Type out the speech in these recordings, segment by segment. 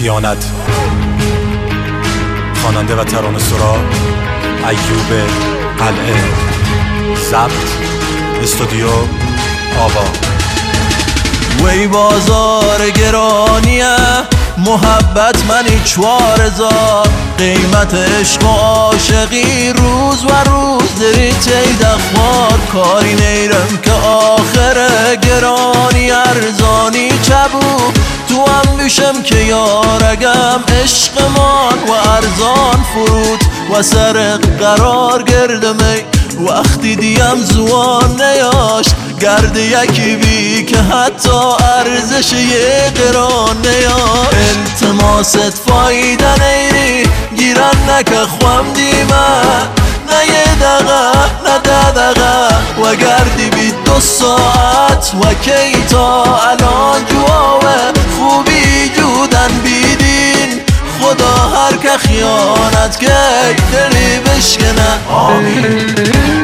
خیانت. خواننده و ترانه‌سرا ایوب قلعه. ضبط استودیو آوا. وی بازار گرانیه محبت منی 4000 قیمت عشق و عاشقی روز و روز دری تید اخبار کاری نیرم که آخر گرانی ارزانی چبو تو هم بیشم که یارگم عشقمان و ارزان فرود و سر قرار گردمی وقتی دیم زوان نیاشت گرد یکی بی که حتی ارزش یه قران نیاشت. التماست فایده نیری گیرن نکه خوام دیمه نه یه دقه نه 10 دقه و گردی بی 2 ساعت و کی تا الان جواوه خوبی جودن بیدین خدا هر که خیانت که دلی بشکنه. آمین.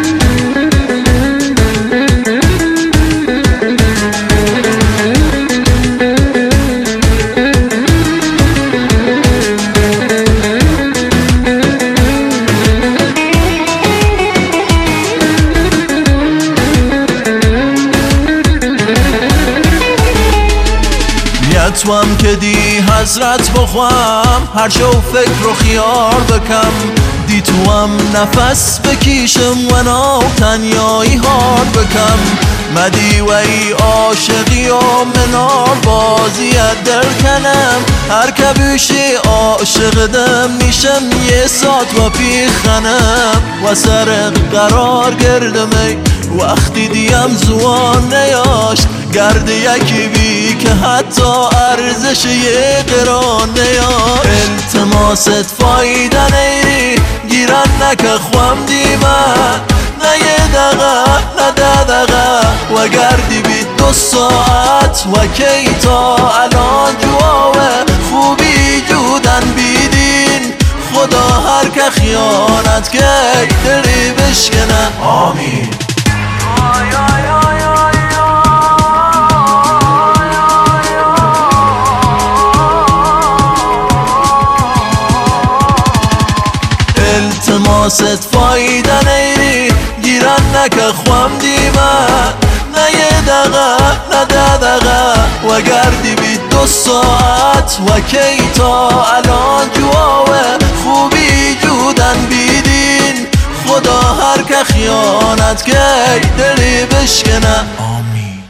تو هم که دی حضرت بخوام هر شو فکر و خیال بکم دی تو هم نفس بکیشم و ناو تنیایی حال بکم مدی و ای عاشقی و منار بازی دل کنم هر که بیشی عاشق دم میشم یه ساعت و پیخنم و سر قرار گردمی وقتی دیم زوان نیاشت گرد یکی بی که حتی ارزش یه قران نیاشت. التماست فایده نیری گیرن نکه خوام دیمه نه یه دقه نه 10 دقه و گردی بی 2 ساعت و کی تا الان جواوه خوبی جودن بیدین خدا هر که خیانت که دلی بشکنه. آمین. التماست فایده نیری گیرن نکه خوام دیمه نه یه دقه نه 10 دقه و گردی بی 2 ساعت و کی تا الان جواوه خوبی جودن بیدین خدا هر که خیانت که دلی بشکنه. آمین.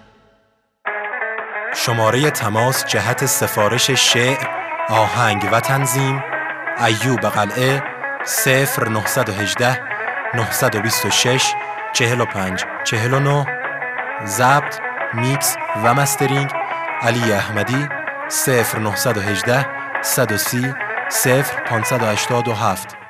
شماره تماس جهت سفارش شعر، آهنگ و تنظیم ایوب قلعه 0918 926 45 49. ضبط، میکس و مسترینگ علی احمدی 0918 130 0587.